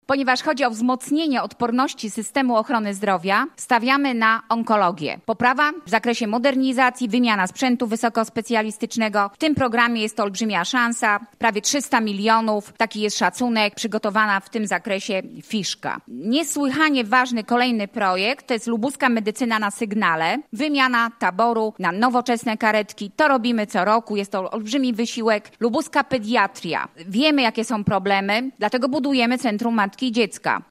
Ponieważ chodzi o wzmocnienie odporności systemu ochrony zdrowia, stawiamy na onkologię. Poprawa w zakresie modernizacji, wymiana sprzętu wysokospecjalistycznego. W tym programie jest to olbrzymia szansa. Prawie 300 milionów, taki jest szacunek, przygotowana w tym zakresie fiszka. Niesłychanie ważny kolejny projekt to jest lubuska medycyna na sygnale. Wymiana taboru na nowoczesne karetki. To robimy co roku, jest to olbrzymi wysiłek. Lubuska pediatria. Wiemy, jakie są problemy, dlatego budujemy Centrum Matki i Dziecka.